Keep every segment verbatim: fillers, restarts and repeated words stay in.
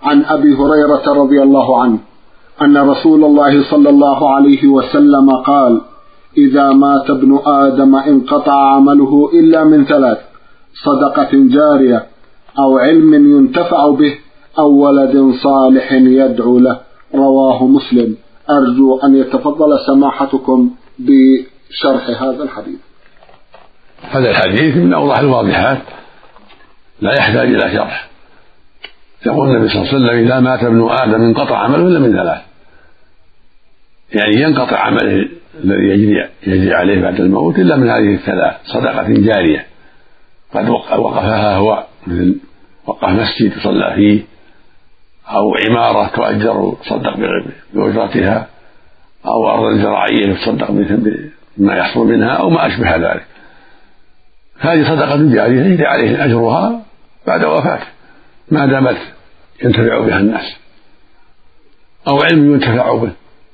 عن أبي هريرة رضي الله عنه أن رسول الله صلى الله عليه وسلم قال: إذا مات ابن آدم انقطع عمله إلا من ثلاث: صدقة جارية، أو علم ينتفع به، أو ولد صالح يدعو له. رواه مسلم. أرجو أن يتفضل سماحتكم بشرح هذا الحديث. هذا الحديث من أوضح الواضحات لا يحتاج إلى شرح. يقول النبي صلى الله عليه وسلم: إذا مات ابن آدم انقطع عمله إلا من ثلاث، يعني ينقطع عمله الذي يجري, يجري عليه بعد الموت إلا من هذه الثلاث: صدقة جارية قد وقفها هو، مثل وقف مسجد يصلى فيه، أو عمارة تؤجر تصدق بأجرتها، أو أرض زراعية يتصدق بما يحصل منها، أو ما أشبه ذلك. هذه صدقة جارية يجري عليه أجرها بعد وفاته ما دامت ينتفع بها الناس، أو علم ينتفع به،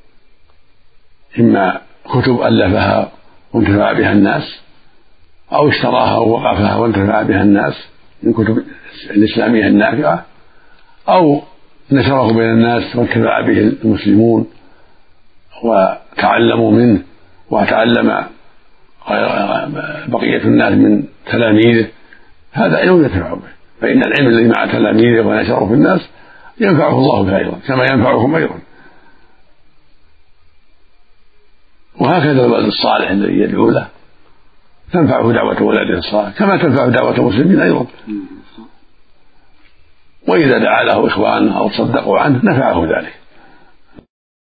إما كتب ألفها وانتفع بها الناس، أو اشتراها ووقفها وانتفع بها الناس من كتب الإسلامية النافعة، أو نشره بين الناس وانتفع به المسلمون وتعلموا منه وتعلم بقية الناس من تلاميذه. هذا علم ينتفع به، فإن العلم الذي مع تلاميذه ونشره في الناس ينفعه الله به أيضا كما ينفعهم أيضا. وهكذا الولد الصالح الذي يدعو له تنفعه دعوة ولده الصالح كما تنفع دعوة المسلمين أيضا. وإذا دعا له إخوانه أو تصدقوا عنه نفعه ذلك.